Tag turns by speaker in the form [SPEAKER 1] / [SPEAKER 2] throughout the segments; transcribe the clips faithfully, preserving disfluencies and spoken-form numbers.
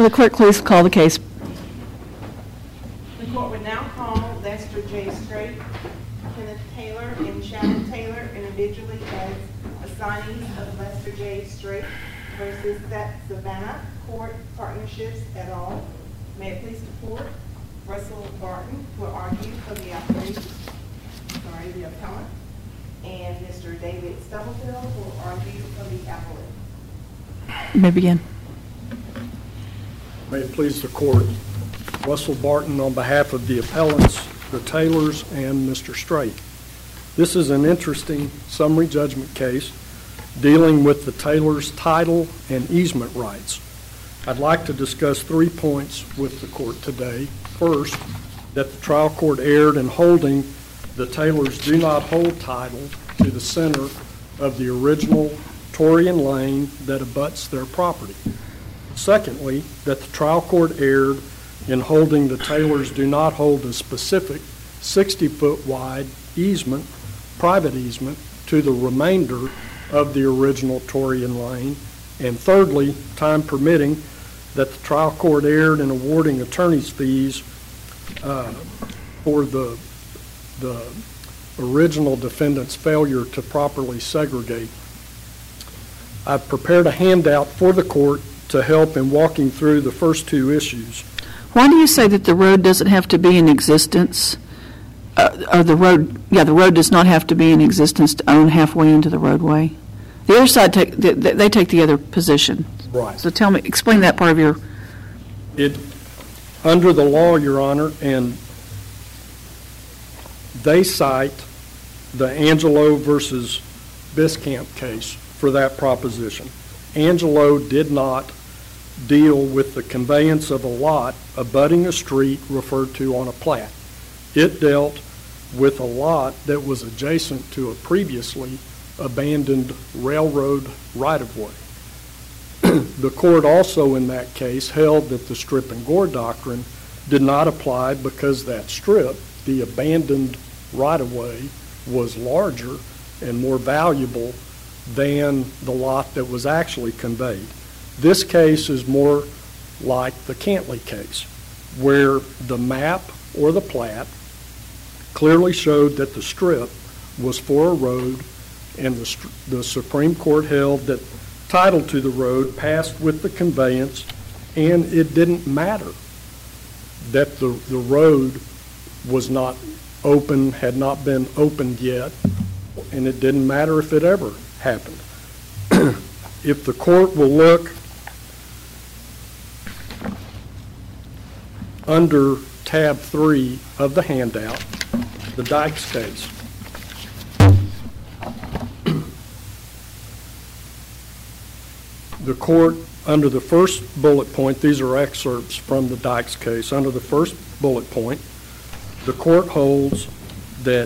[SPEAKER 1] Will the clerk please call the case?
[SPEAKER 2] The court would now call Lester J. Straight, Kenneth Taylor, and Shannon Taylor individually as assignees of Lester J. Straight versus Savannah Court Partnerships et al. May it please the court, Russell Barton will argue for the appellate, sorry, the appellant, and Mister David Stubblefield will argue for the appellate.
[SPEAKER 1] You may begin.
[SPEAKER 3] May it please the court, Russell Barton on behalf of the appellants, the Taylors, and Mister Straight. This is an interesting summary judgment case dealing with the Taylors' title and easement rights. I'd like to discuss three points with the court today. First, that the trial court erred in holding the Taylors do not hold title to the center of the original Torian Lane that abuts their property. Secondly, that the trial court erred in holding the Taylors do not hold a specific sixty-foot wide easement, private easement, to the remainder of the original Torian Lane. And thirdly, time permitting, that the trial court erred in awarding attorney's fees uh, for the, the original defendant's failure to properly segregate. I've prepared a handout for the court to help in walking through the first two issues.
[SPEAKER 1] Why do you say that the road doesn't have to be in existence? Uh, or the road, yeah, the road does not have to be in existence to own halfway into the roadway? The other side, take, they, they take the other position.
[SPEAKER 3] Right.
[SPEAKER 1] So tell me, explain that part of your...
[SPEAKER 3] It, under the law, Your Honor, and they cite the Angelo versus Biscamp case for that proposition. Angelo did not deal with the conveyance of a lot abutting a street referred to on a plat. It dealt with a lot that was adjacent to a previously abandoned railroad right-of-way. The court also in that case held that the strip and gore doctrine did not apply because that strip, the abandoned right-of-way, was larger and more valuable than the lot that was actually conveyed. This case is more like the Cantley case, where the map or the plat clearly showed that the strip was for a road, and the, the Supreme Court held that title to the road passed with the conveyance, and it didn't matter that the, the road was not open, had not been opened yet, and it didn't matter if it ever happened. If the court will look under tab three of the handout, the Dykes case. The court, under the first bullet point, these are excerpts from the Dykes case, under the first bullet point, the court holds that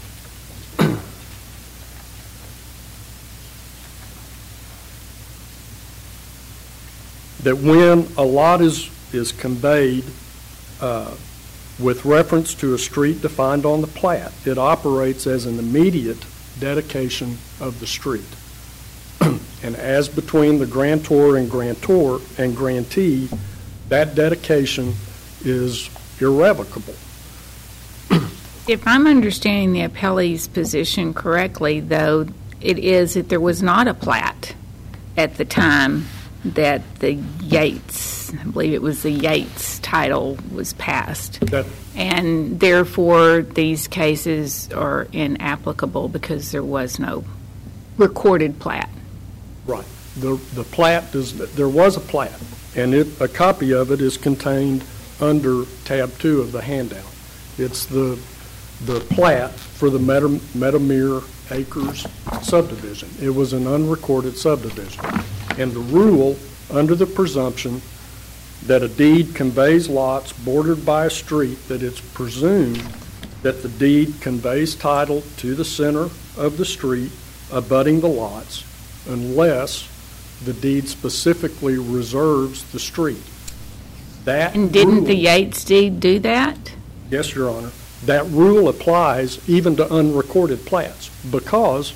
[SPEAKER 3] that when a lot is, is conveyed uh, with reference to a street defined on the plat, it operates as an immediate dedication of the street. And as between the grantor and grantor and grantee, that dedication is irrevocable.
[SPEAKER 4] If I'm understanding the appellee's position correctly, though, it is that there was not a plat at the time that the Yates, I believe it was the Yates title, was passed. That, and therefore, these cases are inapplicable because there was no recorded plat.
[SPEAKER 3] Right. The the plat does. There was a plat, and it, a copy of it is contained under tab two of the handout. It's the the plat for the Metam, Metamere Acres subdivision. It was an unrecorded subdivision, and the rule under the presumption that a deed conveys lots bordered by a street, that it's presumed that the deed conveys title to the center of the street abutting the lots, unless the deed specifically reserves the street. That
[SPEAKER 4] and didn't
[SPEAKER 3] rule,
[SPEAKER 4] the Yates deed do that?
[SPEAKER 3] Yes, Your Honor. That rule applies even to unrecorded plats, because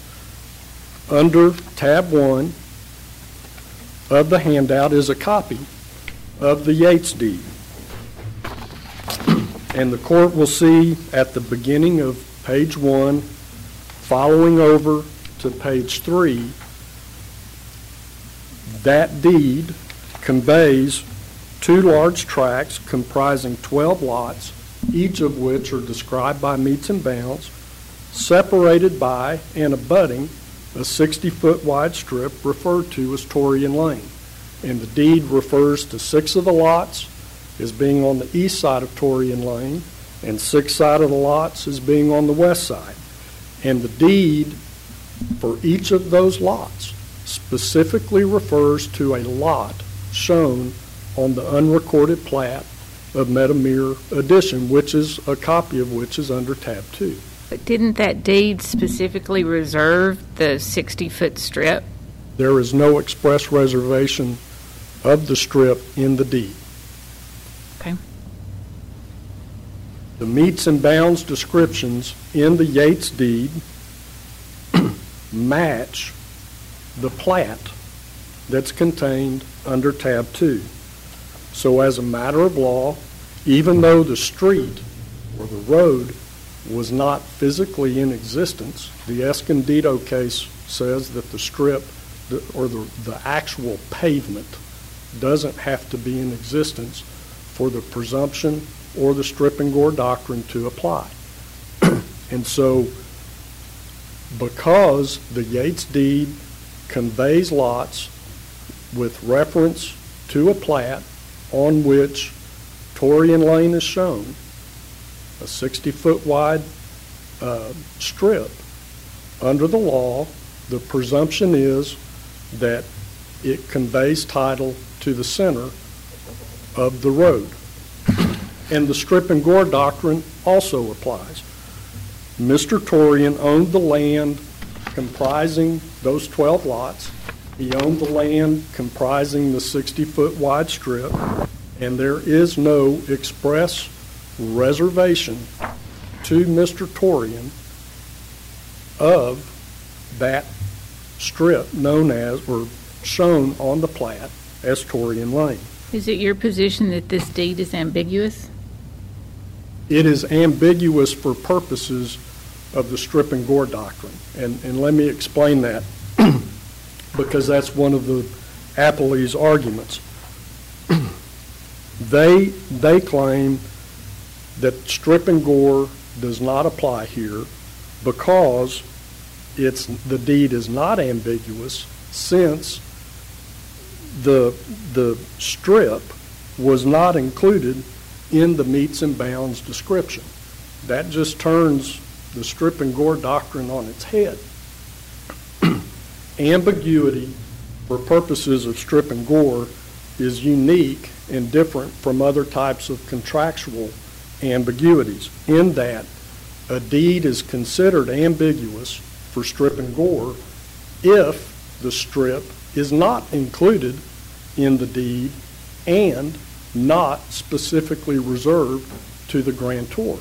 [SPEAKER 3] under tab one of the handout is a copy of the Yates deed. And the court will see at the beginning of page one, following over to page three, that deed conveys two large tracts comprising twelve lots, each of which are described by meets and bounds, separated by and abutting a sixty-foot wide strip referred to as Torian Lane. And the deed refers to six of the lots as being on the east side of Torian Lane, and six side of the lots as being on the west side. And the deed for each of those lots specifically refers to a lot shown on the unrecorded plat of Metamere Edition, which is a copy of which is under tab two.
[SPEAKER 4] But didn't that deed specifically reserve the sixty-foot strip?
[SPEAKER 3] There is no express reservation of the strip in the deed.
[SPEAKER 4] Okay.
[SPEAKER 3] The meets and bounds descriptions in the Yates deed match the plat that's contained under tab two. So as a matter of law, even though the street or the road was not physically in existence, the Escondido case says that the strip the, or the, the actual pavement doesn't have to be in existence for the presumption or the strip and gore doctrine to apply. And so because the Yates deed conveys lots with reference to a plat on which Torian Lane is shown, a sixty-foot wide uh, strip, under the law, the presumption is that it conveys title to the center of the road. And the strip and gore doctrine also applies. Mister Torian owned the land comprising those twelve lots. He owned the land comprising the sixty-foot wide strip, and there is no express reservation to Mister Torian of that strip known as, or shown on the plat as, Torian Lane.
[SPEAKER 4] Is it your position that this deed is ambiguous?
[SPEAKER 3] It is ambiguous for purposes of the strip and gore doctrine. And, and let me explain that because that's one of the appellee's arguments. They, they claim that strip and gore does not apply here because it's, the deed is not ambiguous since the, the strip was not included in the meets and bounds description. That just turns the strip and gore doctrine on its head. Ambiguity for purposes of strip and gore is unique and different from other types of contractual ambiguities in that a deed is considered ambiguous for strip and gore if the strip is not included in the deed and not specifically reserved to the grantor.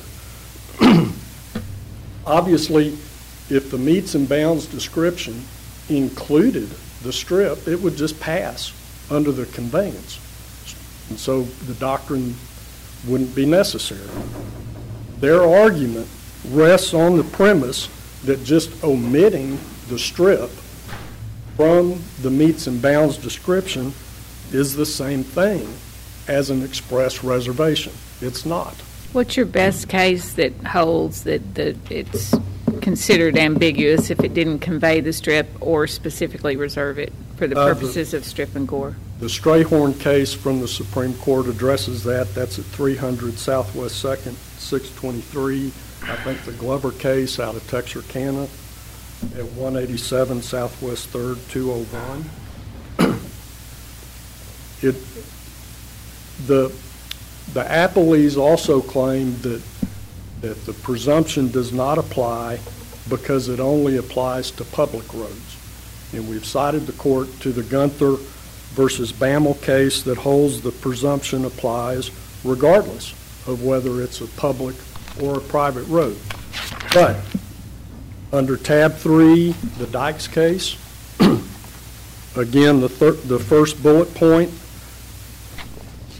[SPEAKER 3] Obviously, if the meets and bounds description included the strip, it would just pass under the conveyance. And so the doctrine wouldn't be necessary. Their argument rests on the premise that just omitting the strip from the meets and bounds description is the same thing as an express reservation. It's not.
[SPEAKER 4] What's your best case that holds that the, it's considered ambiguous if it didn't convey the strip or specifically reserve it for the purposes uh, the, of strip and gore?
[SPEAKER 3] The Strayhorn case from the Supreme Court addresses that. That's at three hundred Southwest second, six twenty-three. I think the Glover case out of Texarkana at one eighty-seven Southwest third, two oh one. It, the, the appellees also claim that, that the presumption does not apply because it only applies to public roads. And we've cited the court to the Gunther versus Bammel case that holds the presumption applies regardless of whether it's a public or a private road. But under tab three, the Dykes case, again, the, thir- the first bullet point,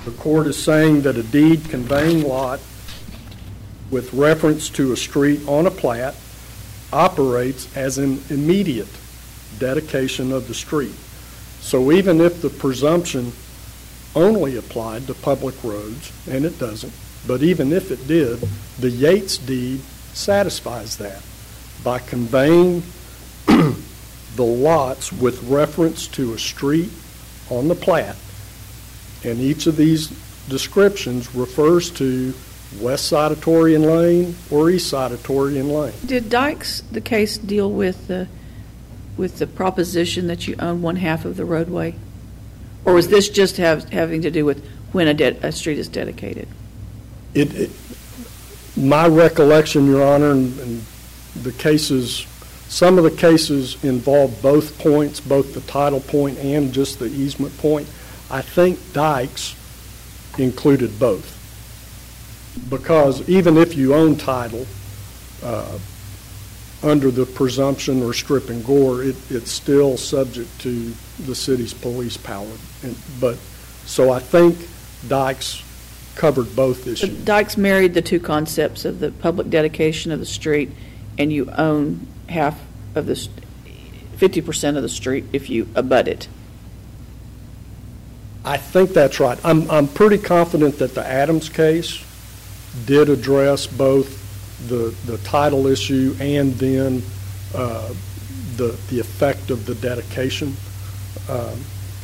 [SPEAKER 3] The court is saying that a deed conveying lot with reference to a street on a plat operates as an immediate dedication of the street. So even if the presumption only applied to public roads, and it doesn't, but even if it did, the Yates deed satisfies that by conveying the lots with reference to a street on the plat. And each of these descriptions refers to west side of Torian Lane or east side of Torian Lane.
[SPEAKER 1] Did Dykes, the case, deal with the, with the proposition that you own one half of the roadway? Or was this just have, having to do with when a, de- a street is dedicated?
[SPEAKER 3] It, it, my recollection, Your Honor, and, and the cases, some of the cases involve both points, both the title point and just the easement point. I think Dykes included both. Because even if you own title uh, under the presumption or strip and gore, it, it's still subject to the city's police power. And, but so I think Dykes covered both
[SPEAKER 1] So
[SPEAKER 3] issues.
[SPEAKER 1] Dykes married the two concepts of the public dedication of the street, and you own half of the, fifty percent of the street if you abut it.
[SPEAKER 3] I think that's right. I'm, I'm pretty confident that the Adams case did address both the, the title issue and then uh, the, the effect of the dedication. Um,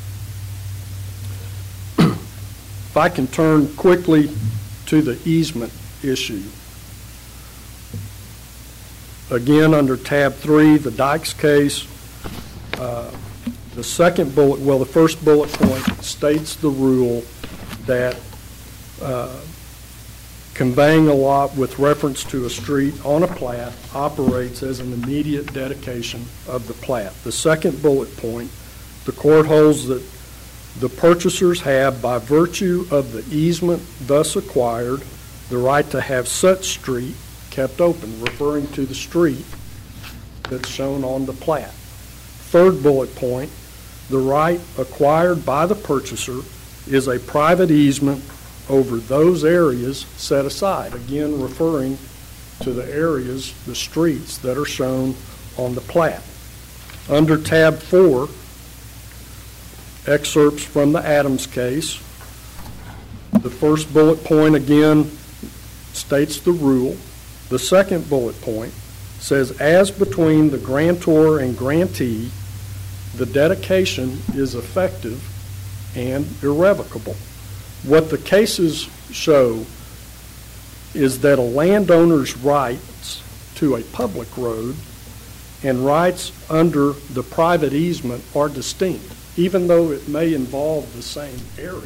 [SPEAKER 3] if I can turn quickly to the easement issue. Again, under tab three, the Dykes case, uh, the second bullet, well, the first bullet point states the rule that uh, conveying a lot with reference to a street on a plat operates as an immediate dedication of the plat. The second bullet point, the court holds that the purchasers have, by virtue of the easement thus acquired, the right to have such street kept open, referring to the street that's shown on the plat. Third bullet point, the right acquired by the purchaser is a private easement over those areas set aside, again referring to the areas, the streets that are shown on the plat. Under tab four, excerpts from the Adams case, the first bullet point again states the rule. The second bullet point says, as between the grantor and grantee, the dedication is effective and irrevocable. What the cases show is that a landowner's rights to a public road and rights under the private easement are distinct, even though it may involve the same area.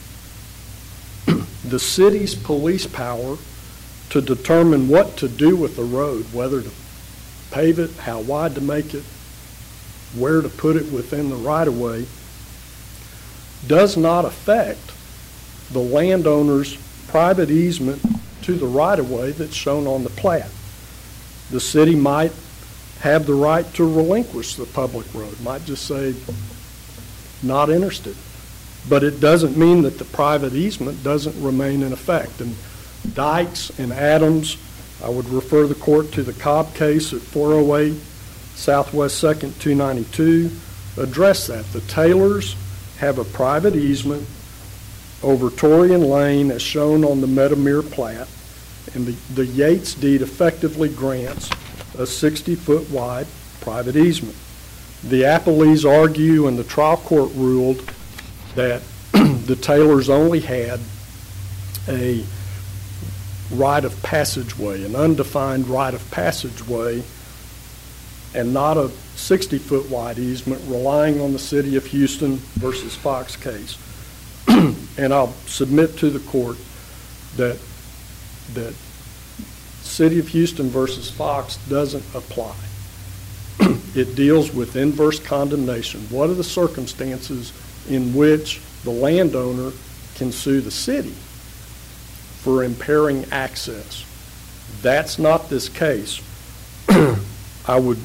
[SPEAKER 3] The city's police power to determine what to do with the road, whether to pave it, how wide to make it, where to put it within the right-of-way, does not affect the landowner's private easement to the right-of-way that's shown on the plat. The city might have the right to relinquish the public road, might just say, not interested. But it doesn't mean that the private easement doesn't remain in effect. And Dykes and Adams, I would refer the court to the Cobb case at four oh eight Southwest second two ninety-two, address that. The Taylors have a private easement over Torian Lane as shown on the Meadowmere plat, and the, the Yates deed effectively grants a sixty-foot wide private easement. The Appleys argue, and the trial court ruled, that the Taylors only had a right of passageway, an undefined right of passageway, and not a sixty-foot wide easement, relying on the City of Houston versus Fox case. And I'll submit to the court that that City of Houston versus Fox doesn't apply. It deals with inverse condemnation. What are the circumstances in which the landowner can sue the city for impairing access? That's not this case. I would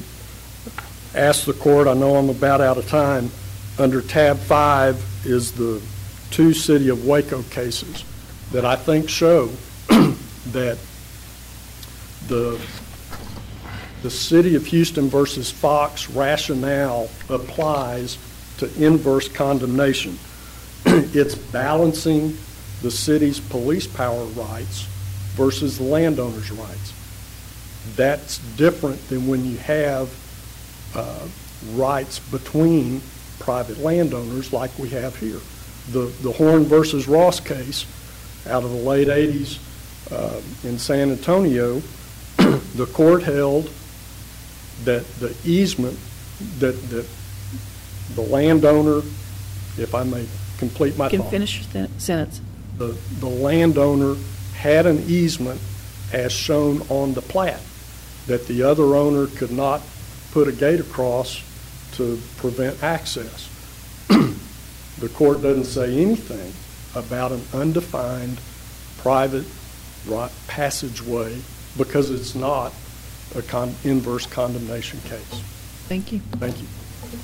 [SPEAKER 3] ask the court, I know I'm about out of time, under tab five is the two City of Waco cases that I think show that the the City of Houston versus Fox rationale applies to inverse condemnation. It's balancing the city's police power rights versus the landowner's rights. That's different than when you have uh, rights between private landowners like we have here. The, the Horn versus Ross case out of the late eighties uh, in San Antonio, the court held that the easement, that, that the landowner, if I may complete my
[SPEAKER 1] You can
[SPEAKER 3] thought.
[SPEAKER 1] finish your sen- sentence.
[SPEAKER 3] The, the landowner had an easement as shown on the plat, that the other owner could not put a gate across to prevent access. The court doesn't say anything about an undefined private right passageway because it's not a con- inverse condemnation case.
[SPEAKER 1] Thank you.
[SPEAKER 3] Thank you.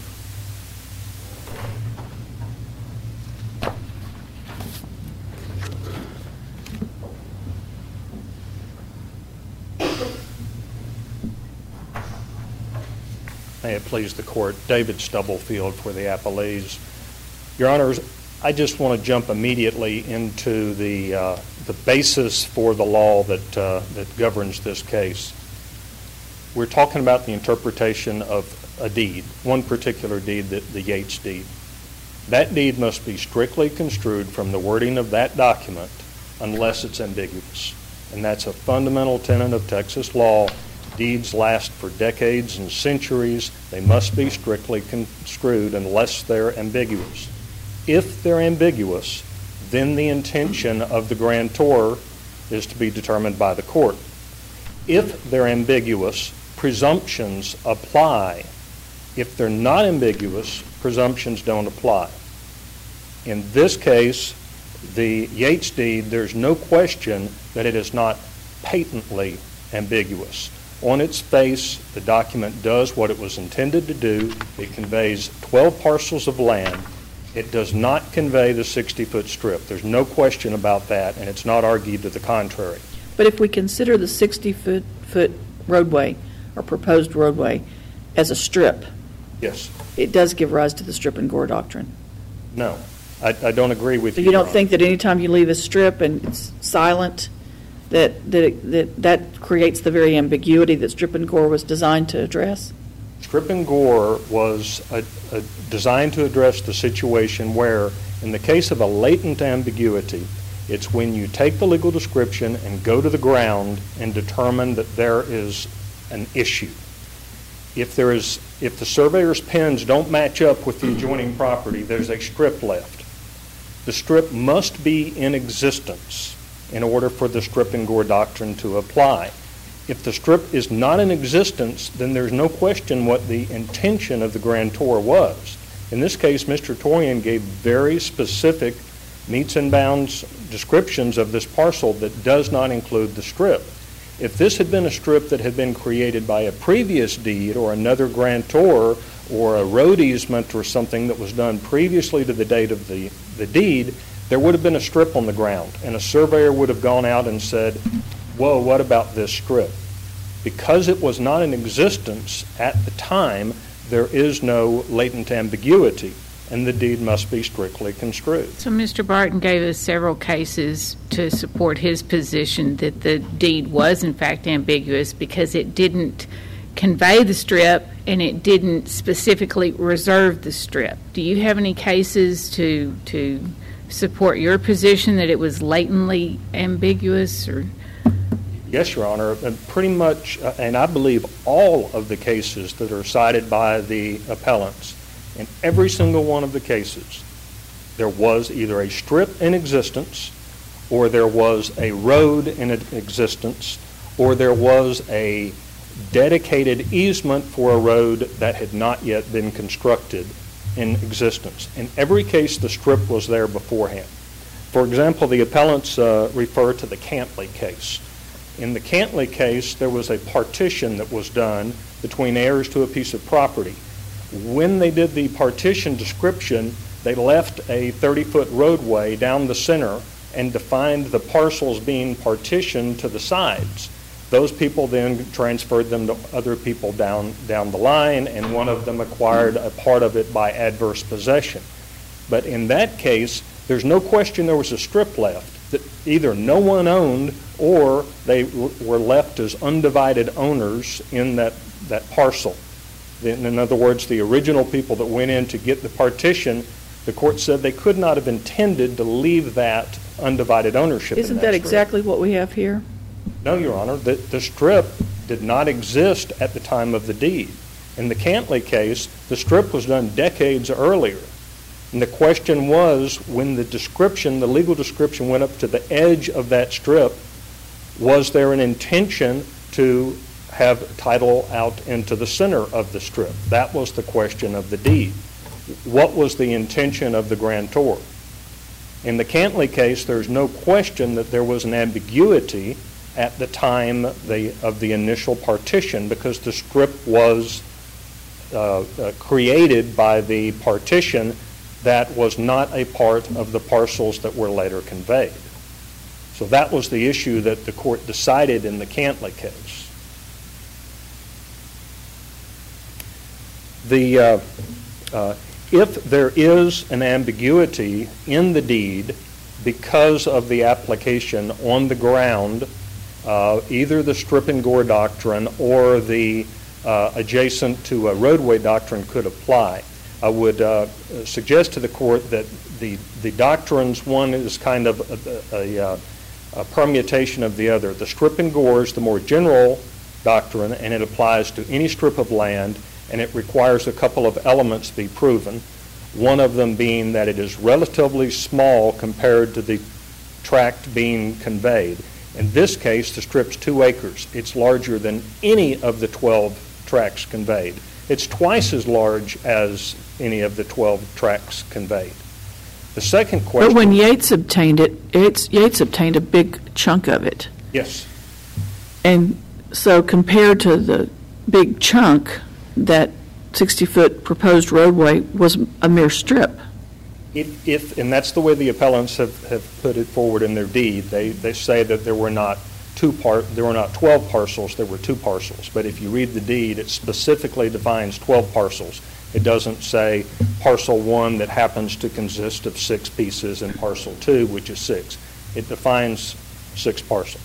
[SPEAKER 5] May it please the court, David Stubblefield for the appellees. Your Honors, I just want to jump immediately into the uh, the basis for the law that uh, that governs this case. We're talking about the interpretation of a deed, one particular deed, the, the Yates deed. That deed must be strictly construed from the wording of that document unless it's ambiguous. And that's a fundamental tenet of Texas law. Deeds last for decades and centuries. They must be strictly construed unless they're ambiguous. If they're ambiguous, then the intention of the grantor is to be determined by the court. If they're ambiguous, presumptions apply. If they're not ambiguous, presumptions don't apply. In this case, the Yates deed, there's no question that it is not patently ambiguous. On its face, the document does what it was intended to do. It conveys twelve parcels of land. It does not convey the sixty-foot strip. There's no question about that, and it's not argued to the contrary.
[SPEAKER 1] But if we consider the sixty-foot foot roadway or proposed roadway as a strip,
[SPEAKER 5] Yes.
[SPEAKER 1] it does give rise to the strip and gore doctrine.
[SPEAKER 5] No. I, I don't agree with
[SPEAKER 1] So
[SPEAKER 5] you.
[SPEAKER 1] you don't
[SPEAKER 5] Your
[SPEAKER 1] think that anytime you leave a strip and it's silent, that that, it, that that creates the very ambiguity that strip and gore was designed to address?
[SPEAKER 5] Strip and gore was a, a designed to address the situation where, in the case of a latent ambiguity, it's when you take the legal description and go to the ground and determine that there is an issue. If there is, if the surveyor's pins don't match up with the adjoining property, there's a strip left. The strip must be in existence in order for the strip and gore doctrine to apply. If the strip is not in existence, then there's no question what the intention of the grantor was. In this case, Mister Torian gave very specific meets and bounds descriptions of this parcel that does not include the strip. If this had been a strip that had been created by a previous deed or another grantor or a road easement or something that was done previously to the date of the, the deed, there would have been a strip on the ground, and a surveyor would have gone out and said, whoa, what about this strip? Because it was not in existence at the time, there is no latent ambiguity, and the deed must be strictly construed.
[SPEAKER 4] So Mister Barton gave us several cases to support his position that the deed was in fact ambiguous because it didn't convey the strip and it didn't specifically reserve the strip. Do you have any cases to to support your position that it was latently ambiguous? Or
[SPEAKER 5] Yes, Your Honor, and pretty much, uh, and I believe all of the cases that are cited by the appellants, in every single one of the cases, there was either a strip in existence, or there was a road in existence, or there was a dedicated easement for a road that had not yet been constructed in existence. In every case, the strip was there beforehand. For example, the appellants uh, refer to the Cantley case. In the Cantley case, there was a partition that was done between heirs to a piece of property. When they did the partition description, they left a thirty-foot roadway down the center and defined the parcels being partitioned to the sides. Those people then transferred them to other people down, down the line, and one of them acquired a part of it by adverse possession. But in that case, there's no question there was a strip left that either no one owned or they were left as undivided owners in that, that parcel. In other words, the original people that went in to get the partition, the court said they could not have intended to leave that undivided ownership.
[SPEAKER 1] Isn't
[SPEAKER 5] in
[SPEAKER 1] that
[SPEAKER 5] that strip.
[SPEAKER 1] exactly what we have here?
[SPEAKER 5] No, Your Honor. The, the strip did not exist at the time of the deed. In the Cantley case, the strip was done decades earlier. And the question was, when the description, the legal description went up to the edge of that strip, was there an intention to have title out into the center of the strip? That was the question of the deed. What was the intention of the grantor? In the Cantley case, there's no question that there was an ambiguity at the time the, of the initial partition, because the strip was uh, uh, created by the partition that was not a part of the parcels that were later conveyed. So that was the issue that the court decided in the Cantley case. The, uh, uh, if there is an ambiguity in the deed because of the application on the ground, uh, either the strip and gore doctrine or the uh, adjacent to a roadway doctrine could apply. I would uh, suggest to the court that the, the doctrines, one is kind of a, a, a permutation of the other. The strip and gore is the more general doctrine, and it applies to any strip of land, and it requires a couple of elements be proven, one of them being that it is relatively small compared to the tract being conveyed. In this case, the strip's two acres. It's larger than any of the twelve tracts conveyed. It's twice as large as any of the twelve tracts conveyed. The second question...
[SPEAKER 1] But when Yates obtained it, Yates, Yates obtained a big chunk of it.
[SPEAKER 5] Yes.
[SPEAKER 1] And so compared to the big chunk, that sixty-foot proposed roadway was a mere strip.
[SPEAKER 5] If, if, and that's the way the appellants have, have put it forward in their deed. They, they say that there were not two part, there were not twelve parcels, there were two parcels. But if you read the deed, it specifically defines twelve parcels. It doesn't say parcel one that happens to consist of six pieces and parcel two, which is six. It defines six parcels.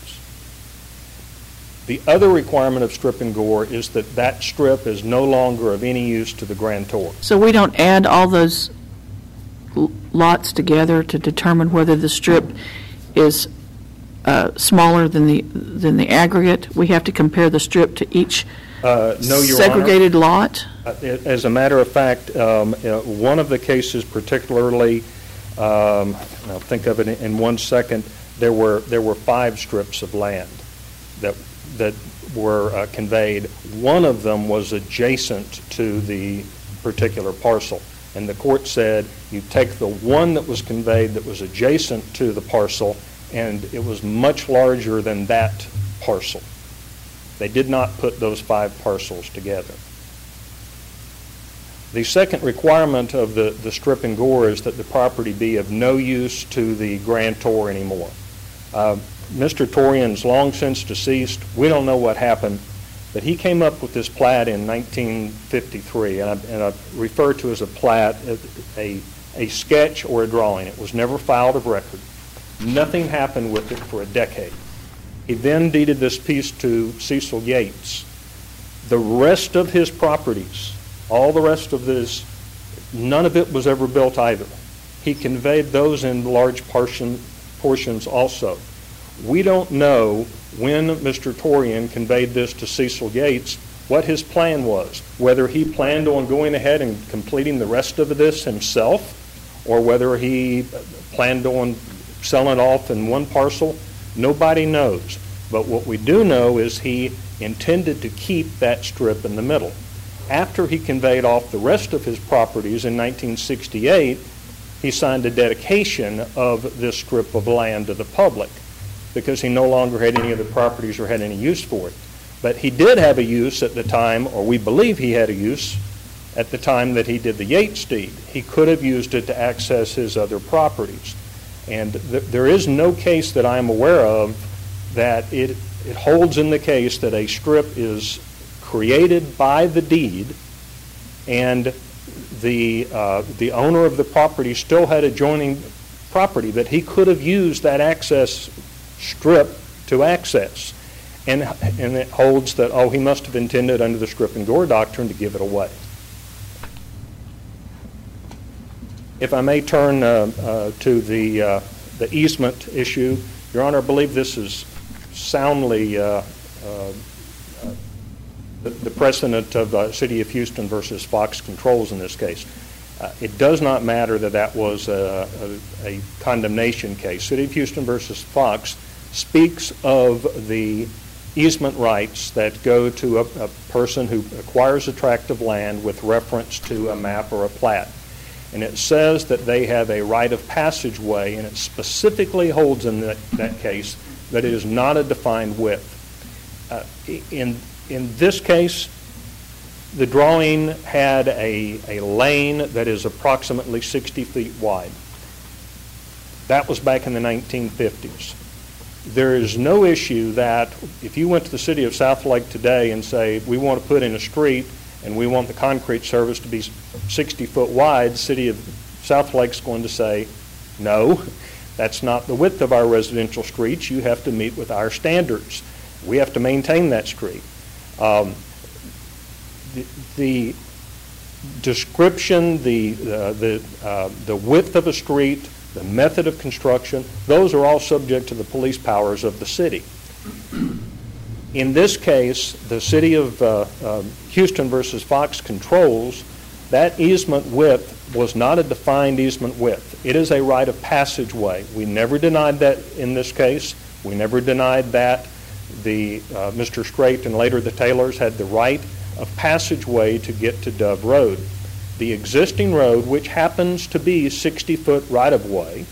[SPEAKER 5] The other requirement of strip and gore is that that strip is no longer of any use to the grantor.
[SPEAKER 1] So we don't add all those l- lots together to determine whether the strip is uh, smaller than the than the aggregate. We have to compare the strip to each
[SPEAKER 5] uh, no, Your
[SPEAKER 1] segregated
[SPEAKER 5] Honor.
[SPEAKER 1] lot.
[SPEAKER 5] Uh, as a matter of fact, um, uh, one of the cases particularly, um, I'll think of it in, in one second. There were there were five strips of land that that were uh, conveyed. One of them was adjacent to the particular parcel. And the court said you take the one that was conveyed that was adjacent to the parcel, and it was much larger than that parcel. They did not put those five parcels together. The second requirement of the, the strip and gore is that the property be of no use to the grantor anymore. Uh, Mister Torian's long since deceased. We don't know what happened, but he came up with this plat in nineteen fifty-three, and I, and I refer to as a plat, a, a sketch or a drawing. It was never filed of record. Nothing happened with it for a decade. He then deeded this piece to Cecil Yates. The rest of his properties, all the rest of this, none of it was ever built either. He conveyed those in large portion, portions also. We don't know when Mister Torian conveyed this to Cecil Yates what his plan was, whether he planned on going ahead and completing the rest of this himself, or whether he planned on selling off in one parcel. Nobody knows. But what we do know is he intended to keep that strip in the middle. After he conveyed off the rest of his properties in nineteen sixty-eight, he signed a dedication of this strip of land to the public, because he no longer had any of the properties or had any use for it. But he did have a use at the time, or we believe he had a use, at the time that he did the Yates deed. He could have used it to access his other properties. And th- there is no case that I am aware of that it, it holds in the case that a strip is created by the deed and the, uh, the owner of the property still had adjoining property that he could have used that access strip to access. And, and it holds that, oh, he must have intended under the strip and gore doctrine to give it away. If I may turn uh, uh, to the, uh, the easement issue, Your Honor, I believe this is soundly uh, uh, uh, the, the precedent of uh, City of Houston versus Fox Controls in this case. Uh, it does not matter that that was a, a, a condemnation case. City of Houston versus Fox speaks of the easement rights that go to a, a person who acquires a tract of land with reference to a map or a plat. And it says that they have a right of passageway, and it specifically holds in that, that case that it is not a defined width. Uh, in, in this case, the drawing had a, a lane that is approximately sixty feet wide. That was back in the nineteen fifties. There is no issue that if you went to the city of Southlake today and say, we want to put in a street and we want the concrete service to be sixty foot wide, the city of Southlake's going to say, no, that's not the width of our residential streets. You have to meet with our standards. We have to maintain that street. Um, the, the description, the, uh, the, uh, the width of a street, the method of construction, those are all subject to the police powers of the city. In this case, the City of uh, uh, Houston versus Fox Controls, that easement width was not a defined easement width. It is a right of passageway. We never denied that in this case. We never denied that the uh, Mister Strait and later the Taylors had the right of passageway to get to Dove Road. The existing road, which happens to be sixty foot right-of-way,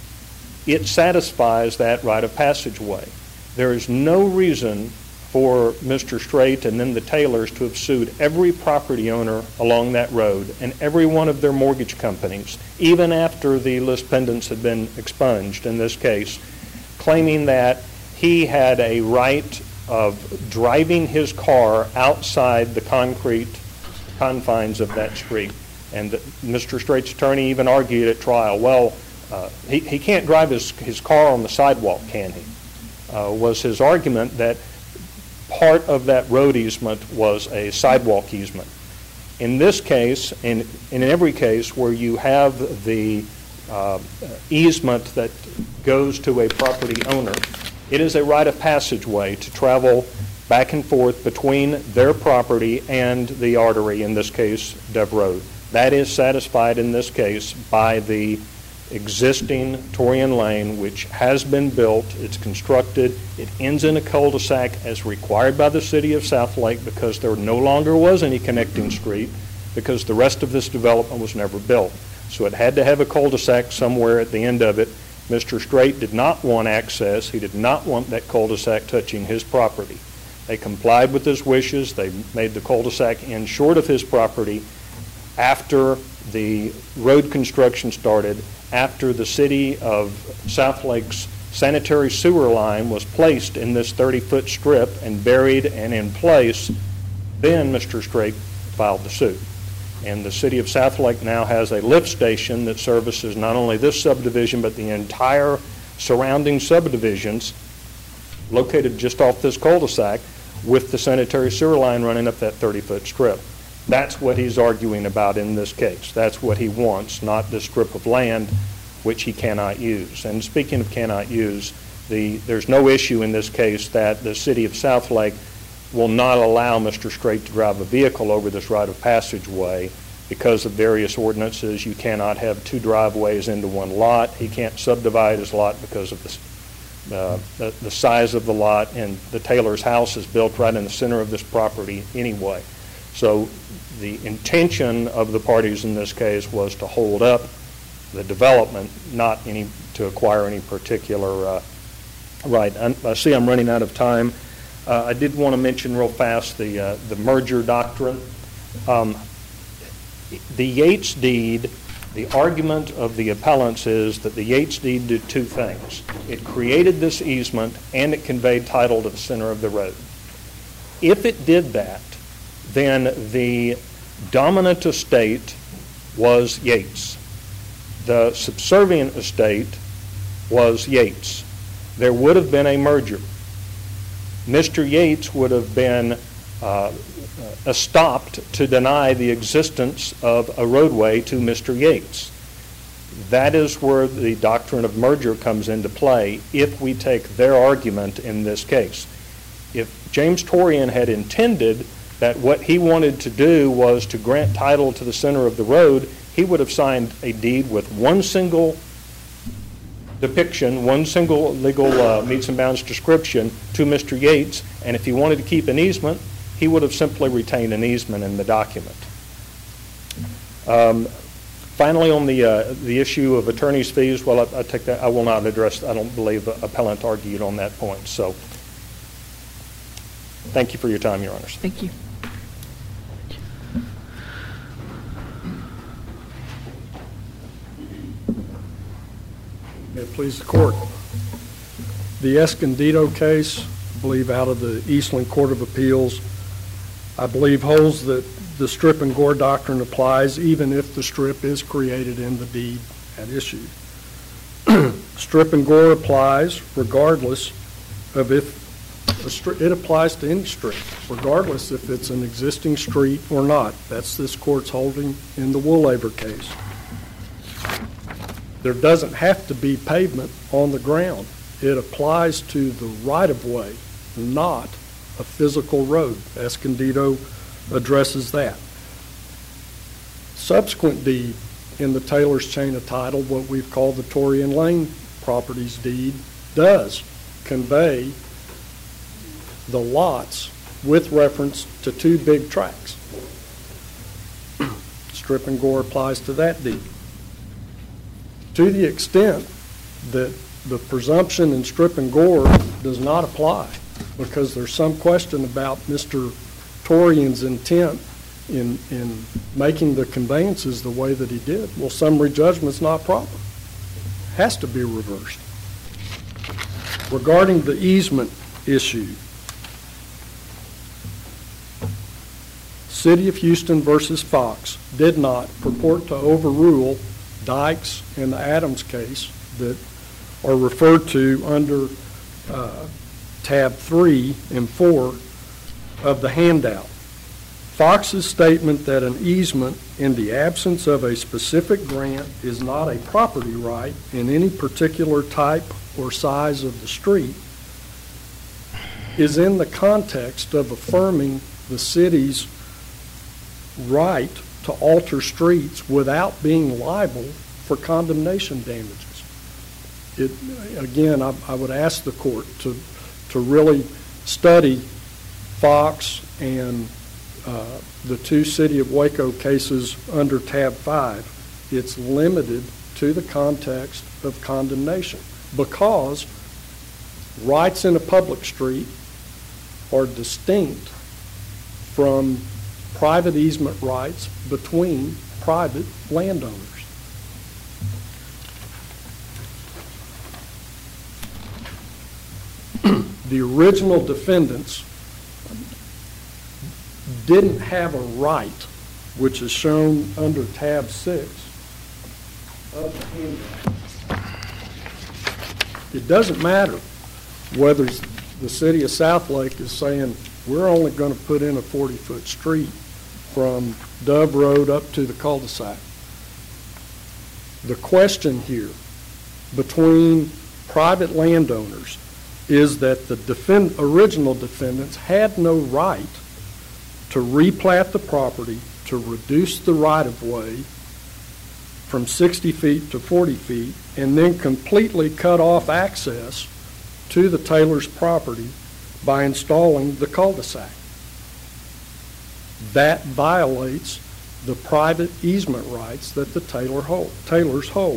[SPEAKER 5] it satisfies that right of passageway. There is no reason for Mister Strait and then the Taylors to have sued every property owner along that road and every one of their mortgage companies, even after the lis pendens had been expunged in this case, claiming that he had a right of driving his car outside the concrete confines of that street. And Mister Strait's attorney even argued at trial, well, uh, he, he can't drive his, his car on the sidewalk, can he? Uh, was his argument that part of that road easement was a sidewalk easement. In this case, in, in every case where you have the uh, easement that goes to a property owner, it is a right of passageway to travel back and forth between their property and the artery, in this case, Dove Road. That is satisfied in this case by the existing Torian Lane, which has been built, it's constructed, it ends in a cul-de-sac as required by the city of Southlake because there no longer was any connecting street because the rest of this development was never built. So it had to have a cul-de-sac somewhere at the end of it. Mister Strait did not want access. He did not want that cul-de-sac touching his property. They complied with his wishes. They made the cul-de-sac end short of his property after the road construction started, after the city of Southlake's sanitary sewer line was placed in this thirty foot strip and buried and in place, then Mister Strait filed the suit. And the city of Southlake now has a lift station that services not only this subdivision but the entire surrounding subdivisions located just off this cul-de-sac with the sanitary sewer line running up that thirty foot strip. That's what he's arguing about in this case. That's what he wants, not this strip of land which he cannot use. And speaking of cannot use, the, there's no issue in this case that the city of Southlake will not allow Mister Strait to drive a vehicle over this right of passageway because of various ordinances. You cannot have two driveways into one lot. He can't subdivide his lot because of the, uh, the, the size of the lot, and the Taylor's house is built right in the center of this property anyway. So the intention of the parties in this case was to hold up the development, not any to acquire any particular uh, right. I, I see I'm running out of time. Uh, I did want to mention real fast the uh, the merger doctrine. Um, The Yates deed, the argument of the appellants is that the Yates deed did two things. It created this easement and it conveyed title to the center of the road. If it did that, then the dominant estate was Yates. The subservient estate was Yates. There would have been a merger. Mister Yates would have been uh, uh, stopped to deny the existence of a roadway to Mister Yates. That is where the doctrine of merger comes into play if we take their argument in this case. If James Torian had intended that what he wanted to do was to grant title to the center of the road, he would have signed a deed with one single depiction, one single legal uh, meets and bounds description to Mister Yates, and if he wanted to keep an easement, he would have simply retained an easement in the document. Um, finally, on the uh, the issue of attorney's fees, well, I, I take that. I will not address. I don't believe the appellant argued on that point. So, thank you for your time, Your Honors.
[SPEAKER 1] Thank you.
[SPEAKER 3] May it please the court. The Escondido case, I believe out of the Eastland Court of Appeals, I believe holds that the strip and gore doctrine applies even if the strip is created in the deed at issue. Strip and gore applies regardless of if a stri- it applies to any strip, regardless if it's an existing street or not. That's this court's holding in the Woolaver case. There doesn't have to be pavement on the ground. It applies to the right-of-way, not a physical road. Escondido addresses that. Subsequent deed in the Taylor's chain of title, what we've called the Torian Lane properties deed, does convey the lots with reference to two big tracts. Strip and gore applies to that deed. To the extent that the presumption in strip and gore does not apply, because there's some question about Mister Torian's intent in, in making the conveyances the way that he did, well, summary judgment's not proper. Has to be reversed. Regarding the easement issue, City of Houston versus Fox did not purport to overrule Dykes and the Adams case that are referred to under uh, tab three and four of the handout. Fox's statement that an easement in the absence of a specific grant is not a property right in any particular type or size of the street is in the context of affirming the city's right to alter streets without being liable for condemnation damages. It, again, I, I would ask the court to, to really study Fox and uh, the two City of Waco cases under tab five. It's limited to the context of condemnation because rights in a public street are distinct from private easement rights between private landowners. The original defendants didn't have a right, which is shown under tab six of the handout. It doesn't matter whether the city of Southlake is saying we're only going to put in a forty-foot street from Dove Road up to the cul-de-sac. The question here between private landowners is that the defend, original defendants had no right to replat the property to reduce the right-of-way from sixty feet to forty feet and then completely cut off access to the Taylor's property by installing the cul-de-sac. That violates the private easement rights that the Taylor hold, Taylors hold.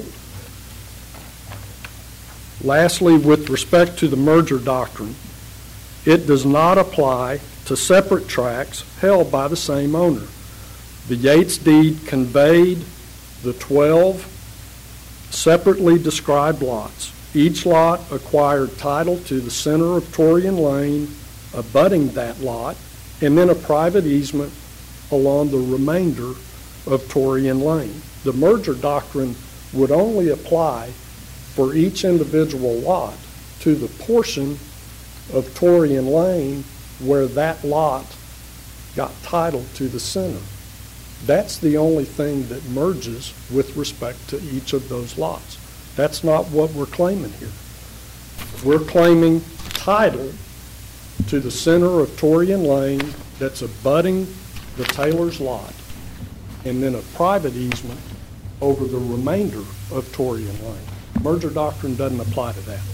[SPEAKER 3] Lastly, with respect to the merger doctrine, it does not apply to separate tracts held by the same owner. The Yates deed conveyed the twelve separately described lots. Each lot acquired title to the center of Torian Lane, abutting that lot, and then a private easement along the remainder of Torian Lane. The merger doctrine would only apply for each individual lot to the portion of Torian Lane where that lot got title to the center. That's the only thing that merges with respect to each of those lots. That's not what we're claiming here. We're claiming title to the center of Torian Lane that's abutting the Taylor's lot, and then a private easement over the remainder of Torian Lane. Merger doctrine doesn't apply to that.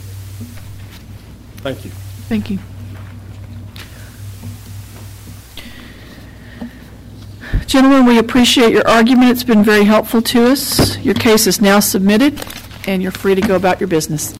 [SPEAKER 3] Thank you.
[SPEAKER 1] Thank you. Gentlemen, we appreciate your argument. It's been very helpful to us. Your case is now submitted, and you're free to go about your business.